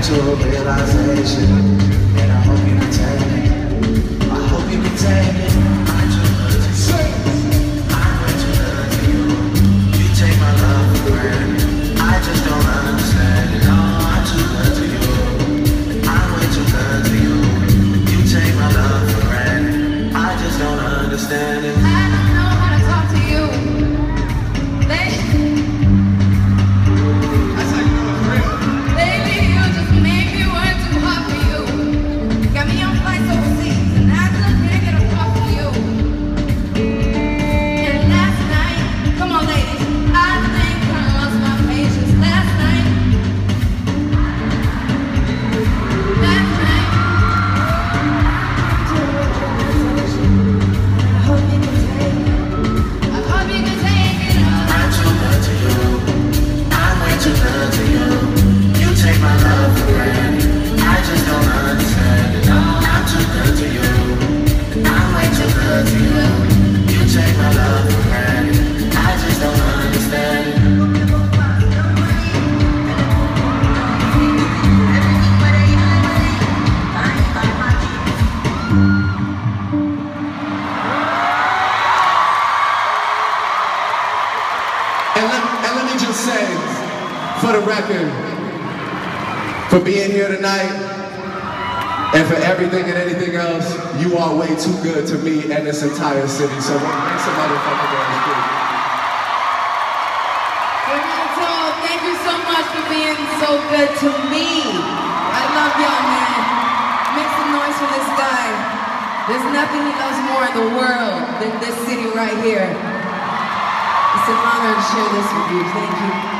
to a realization, and I hope you can take it. I hope you can take it. I'm too good to you. I'm way too good to you. You take my love for granted. I just don't understand it. No, I'm too good to you. I'm way too good to you. You take my love for granted. I just don't understand it. I don't know how to talk to you. Lately you just make me work too hard for you. Got me on flights overseas and I still can't get a call from you. And last night, come on ladies, I think I lost my patience last night. I hope you can take it. I hope you can take it. I'm too good to you. I'm way too good to you. You take my love for granted. I just don't understand it. No, I'm too good to you. I'm way too good to you. You take my love for granted. I just don't understand it. And let me just say, for the record, for being here tonight, and for everything and anything else, you are way too good to me and this entire city. So make some motherfucking noise, please. Thank you so much for being so good to me. I love y'all, man. Make some noise for this guy. There's nothing he loves more in the world than this city right here. It's an honor to share this with you. Thank you.